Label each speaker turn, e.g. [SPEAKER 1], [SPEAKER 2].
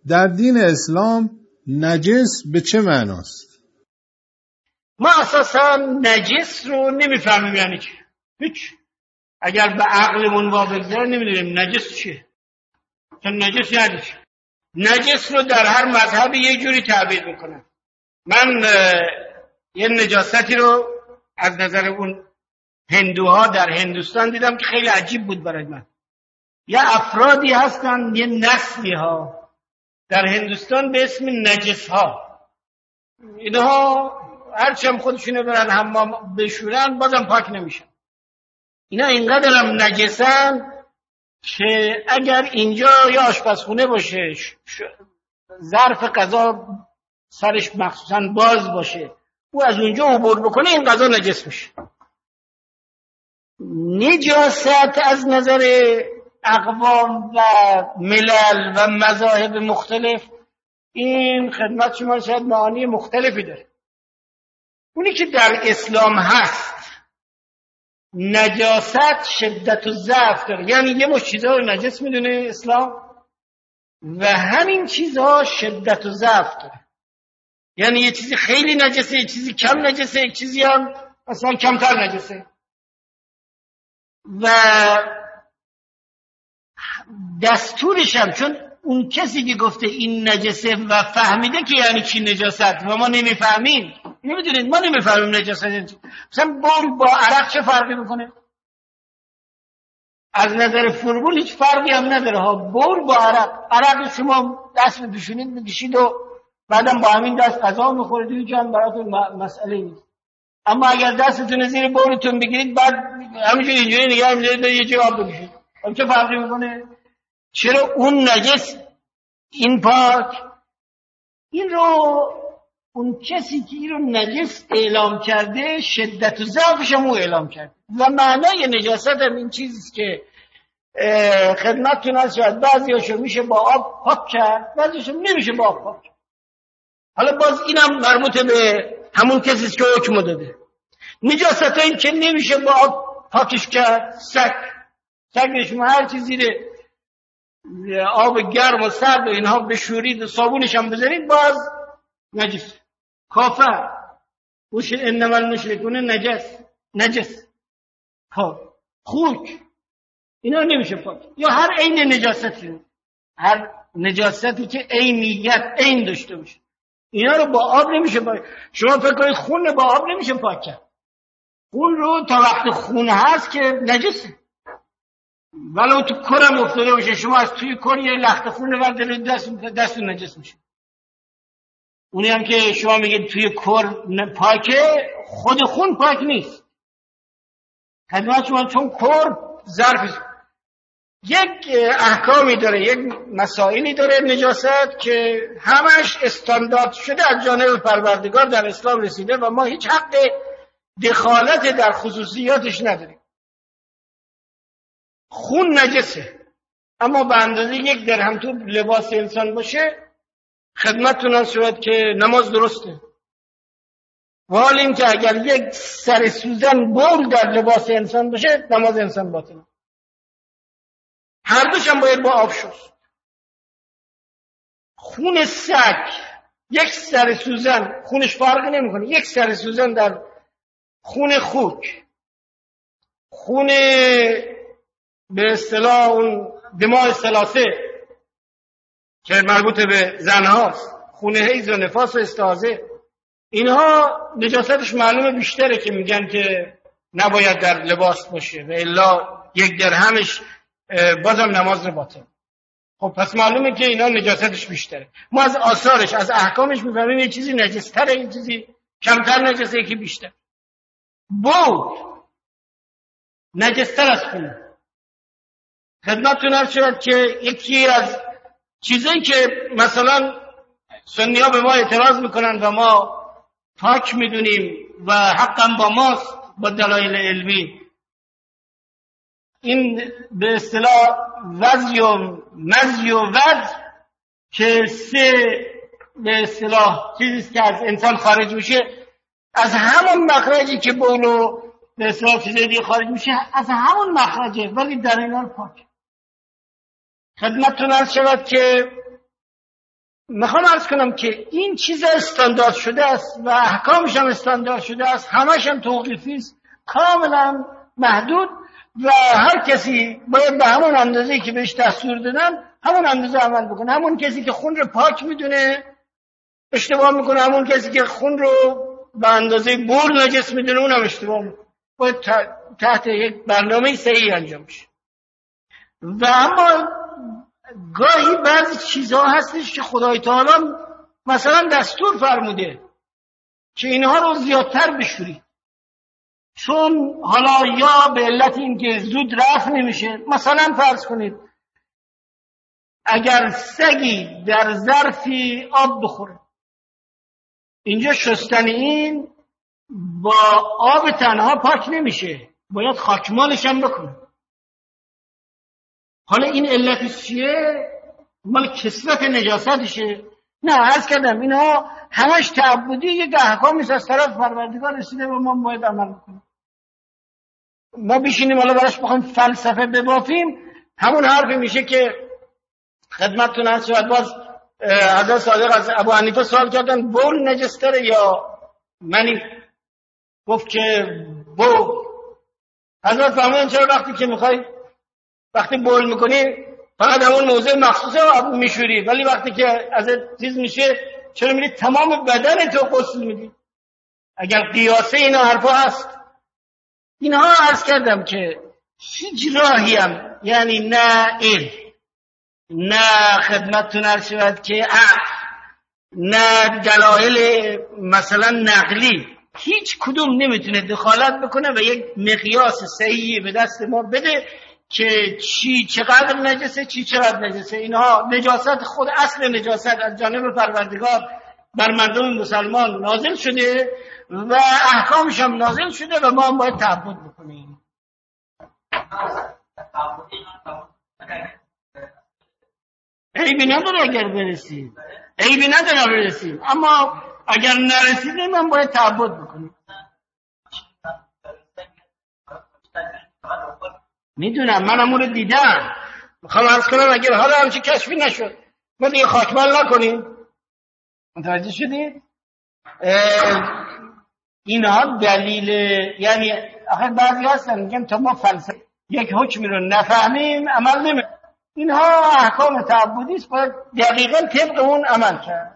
[SPEAKER 1] در دین اسلام نجس به چه معناست؟
[SPEAKER 2] ما اساسا نجس رو نمیفهمیم یعنی چی. هیچ. اگر به عقلمون واگذار نمیدونیم نجس چیه. چون نجس یعنی چی؟ نجس رو در هر مذهب یه جوری تعبیر میکنن. من یه نجاستی رو از نظر اون هندوها در هندوستان دیدم که خیلی عجیب بود برای من. یه افرادی هستن، یه نسلی ها در هندوستان به اسم نجس ها. اینها هرچی هم خودشونو برن حمام بشورن بازم پاک نمیشن. اینا اینقدر هم نجسن که اگر اینجا یا آشپزخونه باشه، ظرف غذا سرش مخصوصا باز باشه، او از اونجا عبور بکنه این غذا نجس میشه. نجاست از نظر اقوام و ملل و مذاهب مختلف این خدمت شما شاید معانی مختلفی داره. اونی که در اسلام هست نجاست شدت و ضعف داره، یعنی یه مش چیزها رو نجس میدونه اسلام و همین چیزها شدت و ضعف داره. یعنی یه چیزی خیلی نجسه، یه چیزی کم نجسه، یک چیزی هم اصلا کمتر نجسه. و دستورش هم چون اون کسی که گفته این نجسه و فهمیده که یعنی چی نجاست و ما نمیفهمیم. نمیدونید ما نمیفهمیم نجاست مثلا بول با عرق چه فرقی میکنه؟ از نظر فرمول هیچ فرقی هم نداره ها. بول با عرق شما دست بپیشونید میکشید و بعدم با همین دست غذا میخورید، هیچ هم براتون مسئله نیست. اما اگر دستتون زیر بولتون بگیرید بعد همینجوری اینجوری نگاه می‌دارید یه جواب بکشید، چه فرقی میکنه؟ چرا اون نجس این پاک؟ این رو اون کسی که این رو نجس اعلام کرده شدت و ضعفش هم او اعلام کرده. و معنای نجاست هم این چیزیست که خدمتتون هست شاید بعضیاشو میشه با آب پاک کرد، بعضیاشو نمیشه با آب پاک کرد. حالا باز اینم مربوط به همون کسیست که حکم داده. نجاست این که نمیشه با آب پاکش کرد. سگ شما هر چیزی زیر آب گرم و سرد و اینها بشورید و صابونش هم بذارید باز نجس. کافر وش انما المشركون نجس پاک. خوک اینا نمیشه پاک. یا هر عین نجاستی، هر نجاستی که عین داشته باشه اینا رو با آب نمیشه پاک. شما فکر کنید خون با آب نمیشه پاک کرد. خون رو تا وقت خون هست که نجسه، ولو تو کرم افتاده باشه شما از توی کر یه لخت خون بردارید دست نجس میشه. اونی هم که شما میگید توی کر پاکه، خود خون پاک نیست. خدمت شما چون کر ظرف یک احکامی داره، یک مسائلی داره نجاست که همش استاندارد شده از جانب پروردگار در اسلام رسیده و ما هیچ حق دخالت در خصوصیاتش نداریم. خون نجسه، اما به اندازه 1 درهم تو لباس انسان باشه خدمتتون هست شود که نماز درسته. و حال این که اگر یک سر سوزن بول در لباس انسان باشه نماز انسان باطله. هر دوش هم باید با آب شست. خون سگ، یک سر سوزن خونش فرق نمیکنه، یک سر سوزن در خون خوک، خون به اصطلاح اون دماء ثلاثه که مربوط به زنهاست، خون حیض و نفاس و استحاضه، اینها نجاستش معلومه بیشتره که میگن که نباید در لباس باشه و الا 1 درهمش بازم نماز رو باطل. خب پس معلومه که اینا نجاستش بیشتره. ما از آثارش از احکامش میفهمیم یه چیزی نجستره، یه چیزی کمتر نجسه، یکی بیشتر. بول نجستر از خونه. خدمتتون عرض شد که یکی از چیزایی که مثلا سنی ها به ما اعتراض میکنن و ما پاک میدونیم و حقا با ماست با دلایل علمی، این به اصطلاح وضی و مزی و وض که 3 به اصطلاح چیزیست که از انسان خارج میشه، از همون مخرجی که بولو به اصطلاح چیزی دیگه خارج میشه از همون مخرجه، ولی در این حال پاک. خدمتتون عرض شود که میخوام عرض کنم که این چیز استاندارد شده است و احکامش هم استاندارد شده است، همش هم توقیفی است، کاملا محدود و هر کسی باید به همون اندازه‌ای که بهش دستور دادن همون اندازه عمل بکنه. همون کسی که خون رو پاک میدونه اشتباه میکنه، همون کسی که خون رو به اندازه بول نجس میدونه اونم اشتباه میکنه. باید تحت یک برنامه صحیح انجام بشه. و اما گاهی بعضی چیزها هستش که خدای تعالی مثلا دستور فرموده که اینها رو زیادتر بشوری، چون حالا یا به علت این که زود رفع نمیشه. مثلا فرض کنید اگر سگی در ظرفی آب بخوره، اینجا شستن این با آب تنها پاک نمیشه، باید خاکمالش هم بکنه. حالا این علتش چیه؟ مال کثرت نجاستشه؟ نه، عرض کردم اینها همش تعبدی، یک احکامی از طرف پروردگار رسیده و ما باید عمل بکنیم. ما بشینیم حالا براش بخوایم فلسفه ببافیم، همون حرفی میشه که خدمتتون عرض شد. باز حضرت صادق از ابو حنیفه سوال کردن بول نجستره یا منی؟ گفت که بول. حضرت فرمودن چرا وقتی بول میکنی فقط همون موضع مخصوصه و میشوری، ولی وقتی که از چیز میشه چرا میری تمام بدن تو غسل میدی؟ اگر قیاسه اینا حرفا هست، اینها عرض کردم که هیچ راهی هم، یعنی نه علم، نه خدمتتون عرض شد که نه دلایل مثلا نقلی، هیچ کدوم نمیتونه دخالت بکنه و یک مقیاس صحیحی به دست ما بده که چی چقدر نجسه، چی چقدر نجسه. اینها نجاست، خود اصل نجاست از جانب پروردگار بر مردم مسلمان نازل شده و احکامش هم نازل شده و ما هم باید تعبد بکنیم. عیبی نداره اگر برسیم، عیبی نداره برسیم، اما اگر نرسیدیم هم باید تعبد بکنیم. میدونم، من همون رو دیدم. میخوام عرض کنم اگر حالا همچی کشفی نشد ما دیگه خاکمال نکنیم. متوجه شدید؟ اینها دلیل، یعنی آخر بعضی هستن میگم تا ما فلسفه یک حکمی رو نفهمیم عمل نمیم. اینها احکام تعبدی است، باید دقیقاً طبق اون عمل کرد.